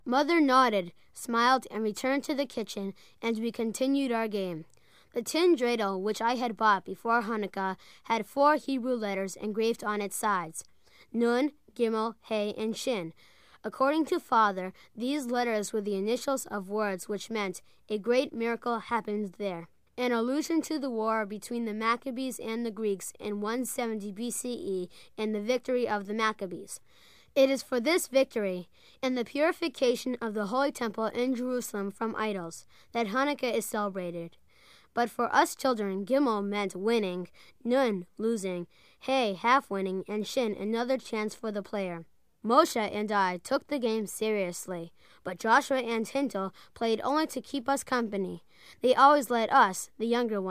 Mother nodded, smiled, and returned to the kitchen, and we continued our game. The tin dreidel, which I had bought before Hanukkah, had 4 Hebrew letters engraved on its sides: Nun, Gimel, He, and Shin. According to Father, these letters were the initials of words which meant, "A great miracle happened there," an allusion to the war between the Maccabees and the Greeks in 170 BCE and the victory of the Maccabees. It is for this victory and the purification of the Holy Temple in Jerusalem from idols that Hanukkah is celebrated. But for us children, Gimel meant winning, Nun losing, He half-winning, and Shin another chance for the player. Moshe and I took the game seriously, but Joshua and Hintel played only to keep us company. They always let us, the younger ones,